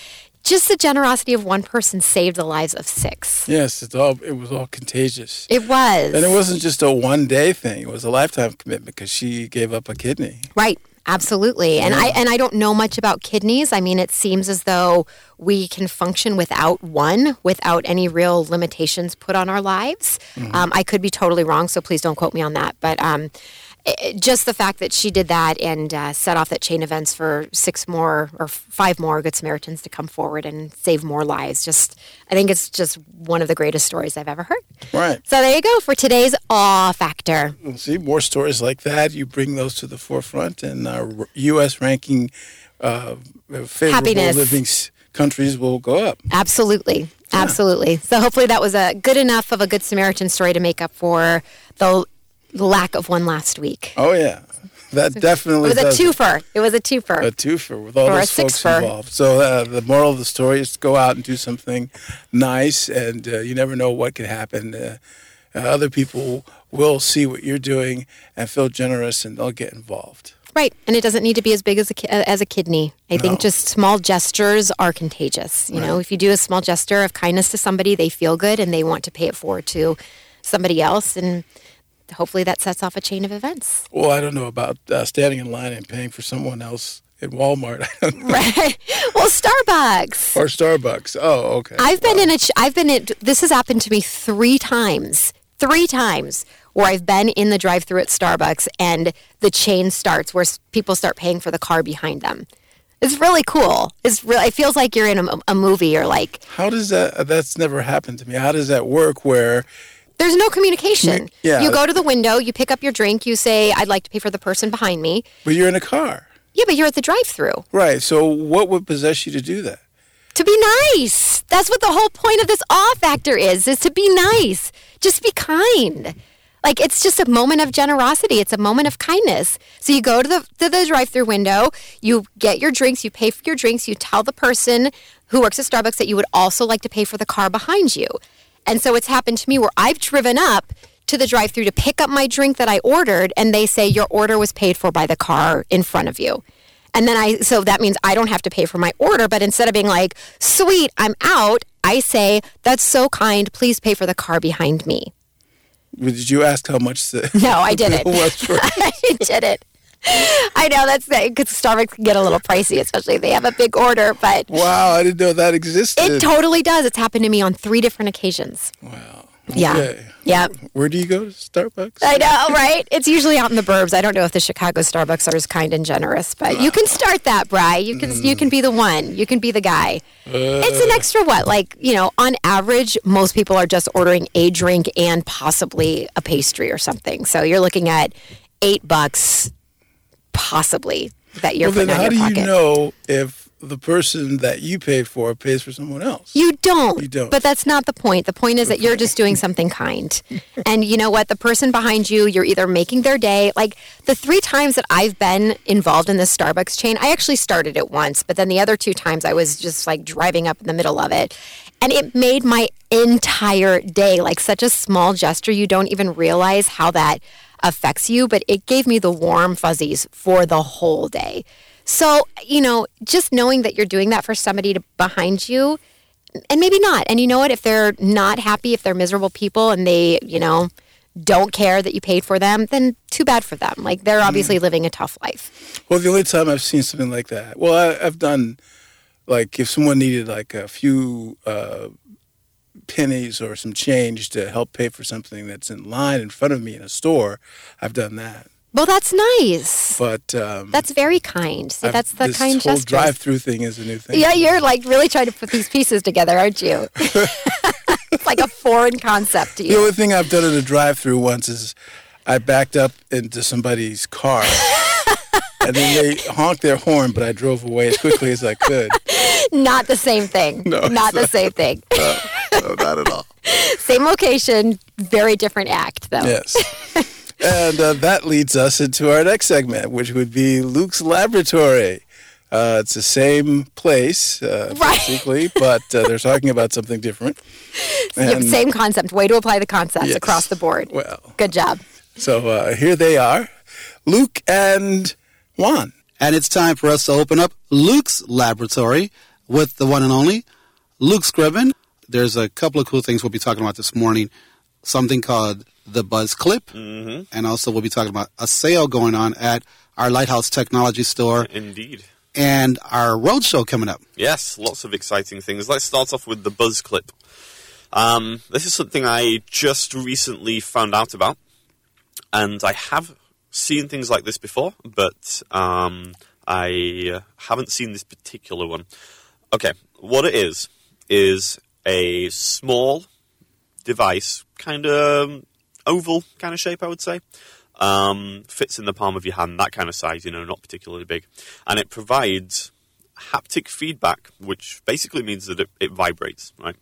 just the generosity of one person saved the lives of six. Yes, it's all it was all contagious. It was. And it wasn't just a one-day thing. It was a lifetime commitment because she gave up a kidney. Right. Absolutely. And I and I don't know much about kidneys. I mean, it seems as though we can function without one, without any real limitations put on our lives. Mm-hmm. Um, I could be totally wrong, so please don't quote me on that. But um, it, just the fact that she did that and uh, set off that chain of events for six more or five more Good Samaritans to come forward and save more lives. Just, I think it's just one of the greatest stories I've ever heard. Right. So there you go for today's awe factor. We'll see more stories like that. You bring those to the forefront, and our U S ranking uh, favorable Happiness. living countries will go up. Absolutely. Yeah. Absolutely. So hopefully that was a good enough of a Good Samaritan story to make up for the lack of one last week. Oh, yeah. That definitely It was does a twofer. It. it was a twofer. A twofer with all or those folks sixfer. involved. So uh, the moral of the story is to go out and do something nice, and uh, you never know what could happen. Uh, uh, other people will see what you're doing and feel generous, and they'll get involved. Right, and it doesn't need to be as big as a, ki- as a kidney. I No. think just small gestures are contagious. You Right. know, if you do a small gesture of kindness to somebody, they feel good and they want to pay it forward to somebody else, and hopefully that sets off a chain of events. Well, I don't know about uh, standing in line and paying for someone else at Walmart. I don't know. Right. Well, Starbucks. Or Starbucks. Oh, okay. I've been in a. Ch- I've been in. This has happened to me three times. Three times where I've been in the drive-thru at Starbucks and the chain starts where s- people start paying for the car behind them. It's really cool. It's really. It feels like you're in a, a movie or like. How does that? That's never happened to me. How does that work? Where There's no communication. Yeah. You go to the window, you pick up your drink, you say, "I'd like to pay for the person behind me." but you're in a car, Yeah, but you're at the drive-thru. right? So what would possess you to do that? To be nice. That's what the whole point of this awe factor is, is to be nice. Just be kind. Like, it's just a moment of generosity. It's a moment of kindness. So you go to the to the drive-thru window, you get your drinks, you pay for your drinks, you tell the person who works at Starbucks that you would also like to pay for the car behind you. And so it's happened to me where I've driven up to the drive-thru to pick up my drink that I ordered, and they say your order was paid for by the car in front of you. And then I, so that means I don't have to pay for my order, but instead of being like, sweet, I'm out, I say, that's so kind, please pay for the car behind me. Did you ask how much the No, I didn't. bill was for? I didn't. I know that's because Starbucks can get a little pricey, especially if they have a big order, but Wow, I didn't know that existed. it totally does. It's happened to me on three different occasions. Wow. Yeah. Okay. Yeah. Where do you go to Starbucks? I know, right? It's usually out in the burbs. I don't know if the Chicago Starbucks are as kind and generous, but you can start that, Bri. You can you can be the one. You can be the guy. It's an extra what? Like, you know, on average, most people are just ordering a drink and possibly a pastry or something. So you're looking at eight bucks, possibly, that you're Well, then putting how out do of your you pocket. know if the person that you pay for pays for someone else? You don't. You don't. But that's not the point. The point is that you're just doing something kind. And you know what? The person behind you, you're either making their day. Like the three times that I've been involved in this Starbucks chain, I actually started it once, but then the other two times I was just like driving up in the middle of it. And it made my entire day like such a small gesture. You don't even realize how that affects you, but it gave me the warm fuzzies for the whole day. So, you know, just knowing that you're doing that for somebody to, behind you, and maybe not. And you know what? If they're not happy, if they're miserable people and they, you know, don't care that you paid for them, then too bad for them. Like, they're obviously living a tough life. Well, the only time I've seen something like that, well, I, I've done, like, if someone needed, like, a few uh, pennies or some change to help pay for something that's in line in front of me in a store, I've done that. Well, that's nice. But um, That's very kind. See, I've- that's the this kind whole gesture. drive-through thing is a new thing. Yeah, you're like really trying to put these pieces together, aren't you? It's like a foreign concept to The you. only thing I've done in a drive-through once is I backed up into somebody's car, and then they honked their horn, but I drove away as quickly as I could. Not the same thing. No, not the same thing. No, no, not at all. Same location, very different act, though. Yes. And uh, that leads us into our next segment, which would be Luke's Laboratory. Uh, it's the same place, uh, Right. basically, but uh, they're talking about something different. Yep, And- same concept. Way to apply the concepts Yes. across the board. Well. Good job. So uh, here they are, Luke and Juan. And it's time for us to open up Luke's Laboratory. with the one and only Luke Scriven. There's a couple of cool things we'll be talking about this morning. Something called the Buzz Clip. Mm-hmm. And also we'll be talking about a sale going on at our Lighthouse Technology Store. Indeed. And our roadshow coming up. Yes, lots of exciting things. Let's start off with the Buzz Clip. Um, this is something I just recently found out about. And I have seen things like this before, but um, I haven't seen this particular one. Okay, what it is, is a small device, kind of oval kind of shape, I would say. Um, fits in the palm of your hand, that kind of size, you know, not particularly big. And it provides haptic feedback, which basically means that it, it vibrates, right?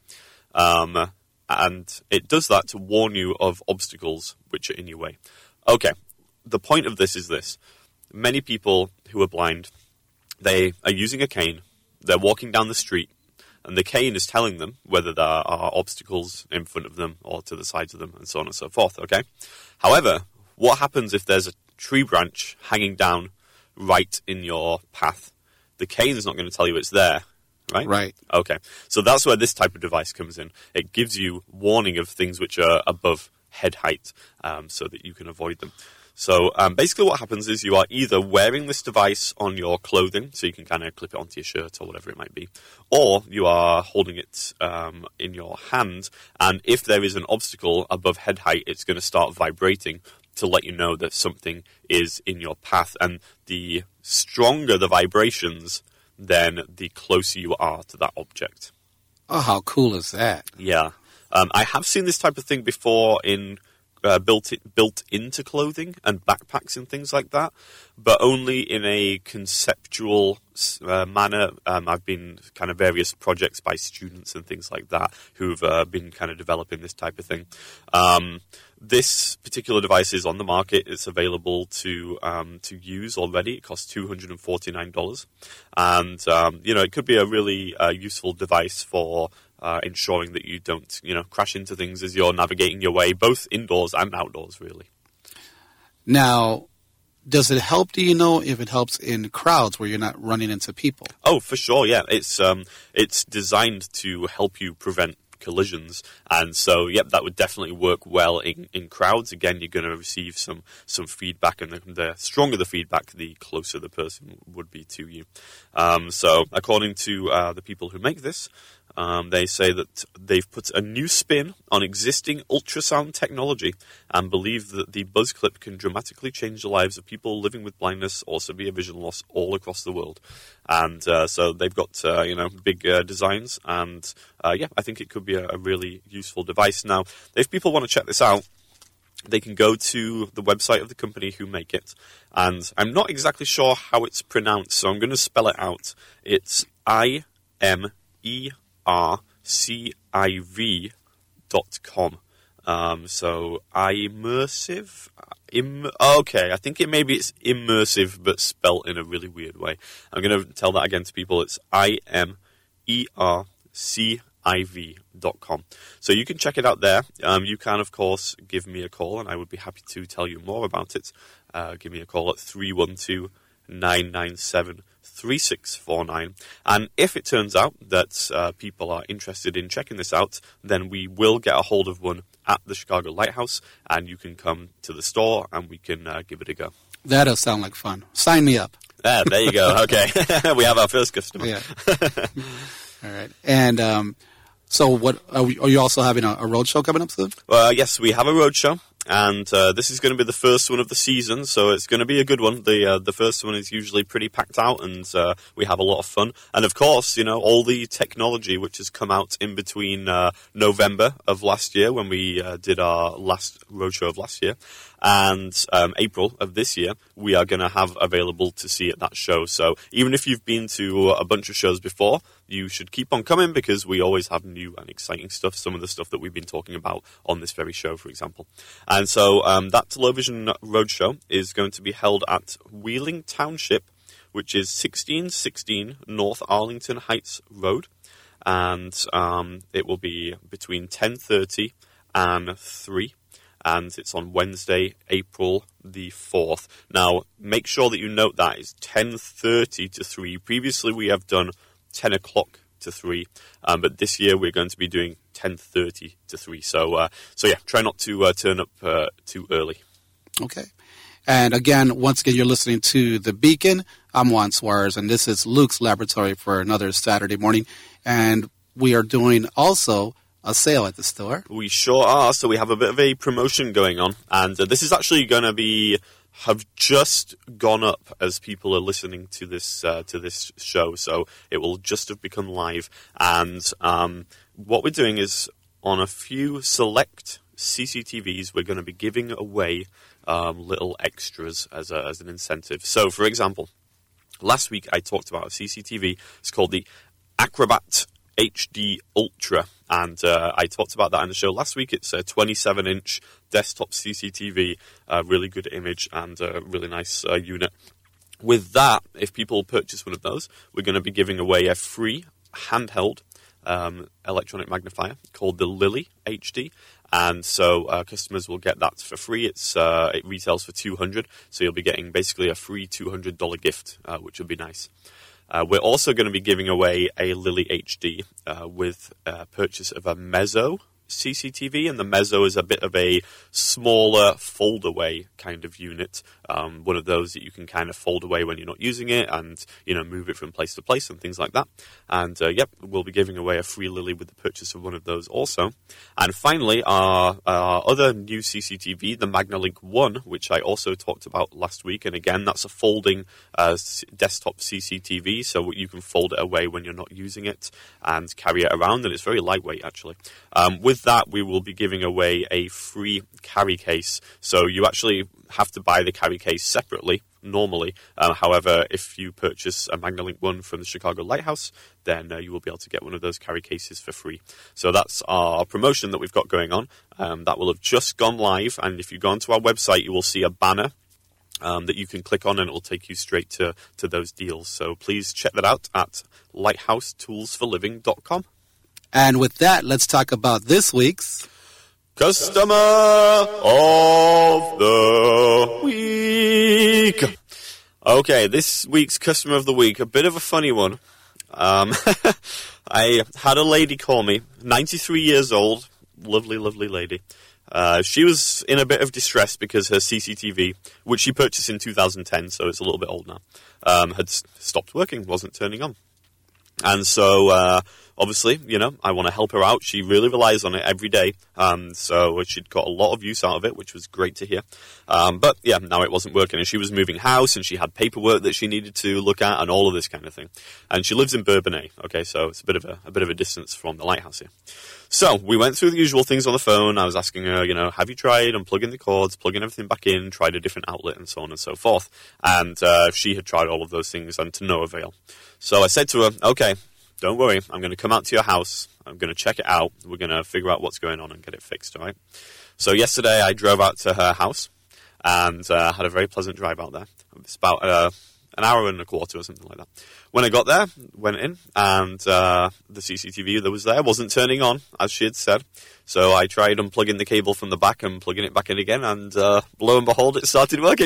Um, and it does that to warn you of obstacles which are in your way. Okay, the point of this is this. Many people who are blind, they are using a cane, they're walking down the street, and the cane is telling them whether there are obstacles in front of them or to the sides of them, and so on and so forth, okay? However, what happens if there's a tree branch hanging down right in your path? The cane is not going to tell you it's there, right? Right. Okay, so that's where this type of device comes in. It gives you warning of things which are above head height, um, so that you can avoid them. So um, basically what happens is you are either wearing this device on your clothing, so you can kind of clip it onto your shirt or whatever it might be, or you are holding it um, in your hand, and if there is an obstacle above head height, it's going to start vibrating to let you know that something is in your path. And the stronger the vibrations, then the closer you are to that object. Oh, how cool is that? Yeah. Um, I have seen this type of thing before in uh, built it, built into clothing and backpacks and things like that, but only in a conceptual uh, manner. Um, I've been kind of various projects by students and things like that who've uh, been kind of developing this type of thing. Um, this particular device is on the market. It's available to um, to use already. It costs two hundred forty-nine dollars, and um, you know, it could be a really uh, useful device for Uh, ensuring that you don't, you know, crash into things as you're navigating your way, both indoors and outdoors, really. Now, does it help, do you know, if it helps in crowds where you're not running into people? Oh, for sure, yeah. It's um, it's designed to help you prevent collisions, and so, yep, that would definitely work well in, in crowds. Again, you're going to receive some, some feedback, and the, the stronger the feedback, the closer the person would be to you. Um, so, according to uh, the people who make this, Um, they say that they've put a new spin on existing ultrasound technology and believe that the Buzz Clip can dramatically change the lives of people living with blindness or severe vision loss all across the world. And uh, so they've got, uh, you know, big uh, designs, and uh, yeah, I think it could be a, a really useful device. Now, if people want to check this out, they can go to the website of the company who make it, and I'm not exactly sure how it's pronounced, so I'm going to spell it out. It's I M E R C I V dot com. Um, so immersive, im, okay, I think it maybe it's immersive, but spelt in a really weird way. I'm going to tell that again to people. It's I M E R C I V dot com. So you can check it out there. Um, you can, of course, give me a call, and I would be happy to tell you more about it. Uh, give me a call at three one two, nine nine seven, three six four nine. And if it turns out that uh, people are interested in checking this out, then we will get a hold of one at the Chicago Lighthouse, and you can come to the store and we can uh, give it a go. That does sound like fun. Sign me up. Ah, there you go. Okay. We have our first customer. Yeah. All right. And um, so what are, we, are you also having a, a road show coming up soon? Uh, yes, we have a road show. And uh, this is going to be the first one of the season, so it's going to be a good one. The uh, the first one is usually pretty packed out, and uh, we have a lot of fun. And of course, you know, all the technology which has come out in between uh, November of last year, when we uh, did our last roadshow of last year, and um, April of this year, we are going to have available to see at that show. So even if you've been to a bunch of shows before, you should keep on coming, because we always have new and exciting stuff, some of the stuff that we've been talking about on this very show, for example. And so um, that Low Vision Roadshow is going to be held at Wheeling Township, which is sixteen sixteen North Arlington Heights Road, and um, it will be between ten thirty and three, and it's on Wednesday, April the fourth. Now, make sure that you note that it's ten thirty to three. Previously, we have done ten o'clock to three, um, but this year we're going to be doing ten thirty to three. So, uh, so yeah, try not to uh, turn up uh, too early. Okay. And again, once again, you're listening to The Beacon. I'm Juan Suarez, and this is Luke's Laboratory for another Saturday morning. And we are doing also a sale at the store. We sure are. So we have a bit of a promotion going on, and uh, this is actually going to be have just gone up as people are listening to this uh, to this show. So it will just have become live. And um, what we're doing is on a few select C C T Vs, we're going to be giving away um, little extras as a, as an incentive. So, for example, last week I talked about a C C T V. It's called the Acrobat H D Ultra, and uh, I talked about that in the show last week. It's a twenty-seven inch desktop C C T V, uh, really good image and a really nice uh, unit. With that, if people purchase one of those, we're going to be giving away a free handheld um, electronic magnifier called the Lily H D. And so uh, customers will get that for free. It's uh, it retails for two hundred dollars, so you'll be getting basically a free two hundred dollars gift, uh, which would be nice. Uh, we're also going to be giving away a Lily H D uh, with uh, purchase of a Mezzo C C T V, and the Mezzo is a bit of a smaller fold-away kind of unit, um, one of those that you can kind of fold away when you're not using it and, you know, move it from place to place and things like that. And, uh, yep, we'll be giving away a free Lily with the purchase of one of those also. And finally, our, our other new C C T V, the MagnaLink one, which I also talked about last week, and again, that's a folding uh, desktop C C T V, so you can fold it away when you're not using it and carry it around, and it's very lightweight, actually. Um, with that, we will be giving away a free carry case. So you actually have to buy the carry case separately, normally. Uh, however, if you purchase a MagnaLink one from the Chicago Lighthouse, then uh, you will be able to get one of those carry cases for free. So that's our promotion that we've got going on. Um, that will have just gone live, and if you go onto our website, you will see a banner Um, that you can click on, and it will take you straight to, to those deals. So please check that out at lighthouse tools for living dot com. And with that, let's talk about this week's Customer of the Week. Okay, this week's Customer of the Week, a bit of a funny one. Um, I had a lady call me, ninety-three years old, lovely, lovely lady. Uh, she was in a bit of distress because her C C T V, which she purchased in two thousand ten, so it's a little bit old now, um, had s- stopped working, wasn't turning on. And so, uh, obviously, you know, I want to help her out. She really relies on it every day. Um, so she'd got a lot of use out of it, which was great to hear. Um, but yeah, now it wasn't working. And she was moving house, and she had paperwork that she needed to look at, and all of this kind of thing. And she lives in Bourbonnais. Okay, so it's a bit of a, a bit of a distance from the lighthouse here. So we went through the usual things on the phone. I was asking her, you know, have you tried unplugging the cords, plugging everything back in, tried a different outlet, and so on and so forth. And uh, she had tried all of those things, and to no avail. So I said to her, okay, don't worry, I'm going to come out to your house, I'm going to check it out, we're going to figure out what's going on and get it fixed, all right? So yesterday I drove out to her house and uh, had a very pleasant drive out there. It's about uh, an hour and a quarter or something like that. When I got there, went in, and uh, the C C T V that was there wasn't turning on, as she had said. So I tried unplugging the cable from the back and plugging it back in again, and uh, lo and behold, it started working.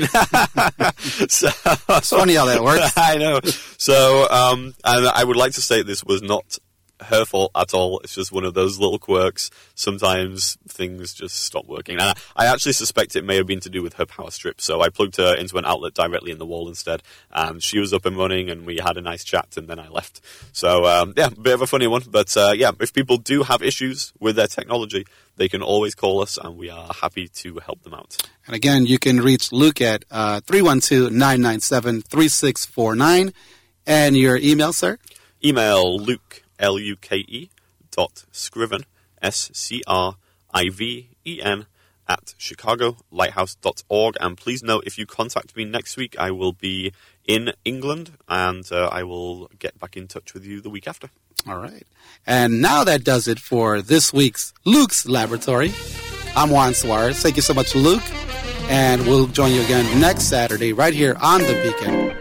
So, it's funny how that works. I know. So, um, and I would like to say this was not her fault at all. It's just one of those little quirks. Sometimes things just stop working. And I, I actually suspect it may have been to do with her power strip. So I plugged her into an outlet directly in the wall instead, and she was up and running, and we had a nice chat, and then I left. So, um, yeah, a bit of a funny one. But, uh, yeah, if people do have issues with their technology, they can always call us, and we are happy to help them out. And again, you can reach Luke at uh, three one two, nine nine seven, three six four nine. And your email, sir? Email Luke, L U K E, dot Scriven, S C R I V E N, at chicago lighthouse dot org. And please note, if you contact me next week, I will be in England, and uh, I will get back in touch with you the week after. All right. And now that does it for this week's Luke's Laboratory. I'm Juan Suarez. Thank you so much, Luke. And we'll join you again next Saturday right here on The Beacon.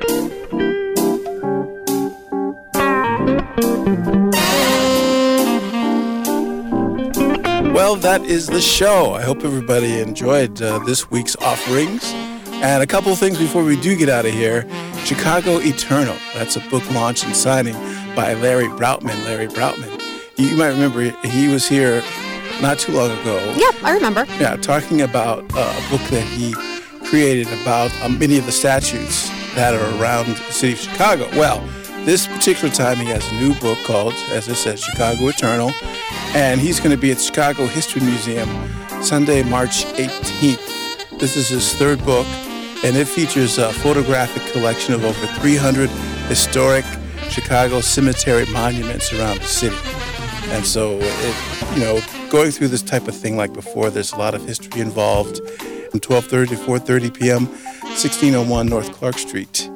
Well, that is the show. I hope everybody enjoyed uh, this week's offerings. And a couple of things before we do get out of here. Chicago Eternal. That's a book launch and signing by Larry Broutman. Larry Broutman. You might remember he was here not too long ago. Yep, I remember. Yeah, talking about uh, a book that he created about um, many of the statues that are around the city of Chicago. Well, this particular time he has a new book called, as it says, Chicago Eternal, and he's going to be at Chicago History Museum Sunday, March eighteenth. This is his third book, and it features a photographic collection of over three hundred historic Chicago cemetery monuments around the city. And so, it, you know, going through this type of thing like before, there's a lot of history involved. From twelve thirty to four thirty p.m., sixteen oh one North Clark Street.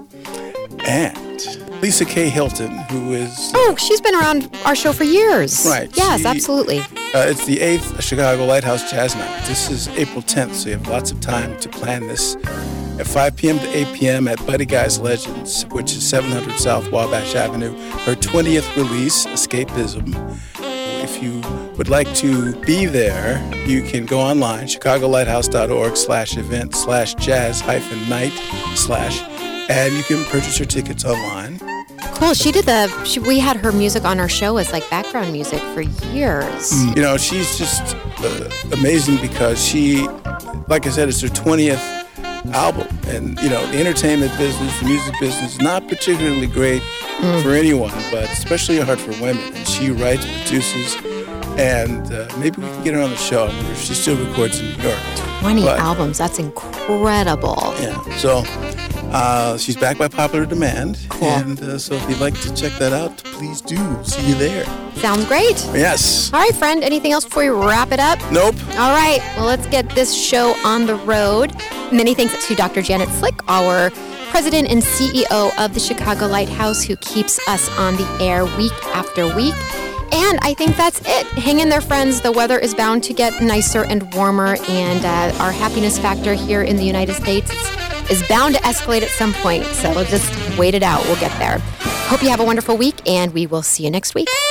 And Lisa K. Hilton, who is... Oh, she's been around our show for years. Right. Yes, she, absolutely. Uh, it's the eighth Chicago Lighthouse Jazz Night. This is April tenth, so you have lots of time to plan this. At five p.m. to eight p.m. at Buddy Guy's Legends, which is seven hundred South Wabash Avenue. Her twentieth release, Escapism. If you would like to be there, you can go online, chicagolighthouse.org slash event slash jazz hyphen night slash, and you can purchase your tickets online. Cool. She did the, she, we had her music on our show as like background music for years. You know, she's just uh, amazing because she, like I said, it's her twentieth album. And, you know, the entertainment business, the music business is not particularly great mm. for anyone, but especially hard for women. And she writes, produces, and uh, maybe we can get her on the show. I wonder if she still records in New York. twenty but, albums. That's incredible. Yeah. So uh, she's back by popular demand. Cool. And uh, so if you'd like to check that out, please do. See you there. Sounds great. Yes. All right, friend. Anything else before we wrap it up? Nope. All right. Well, let's get this show on the road. Many thanks to Doctor Janet Slick, our president and C E O of the Chicago Lighthouse, who keeps us on the air week after week. And I think that's it. Hang in there, friends. The weather is bound to get nicer and warmer, and uh, our happiness factor here in the United States is bound to escalate at some point. So we'll just wait it out. We'll get there. Hope you have a wonderful week, and we will see you next week.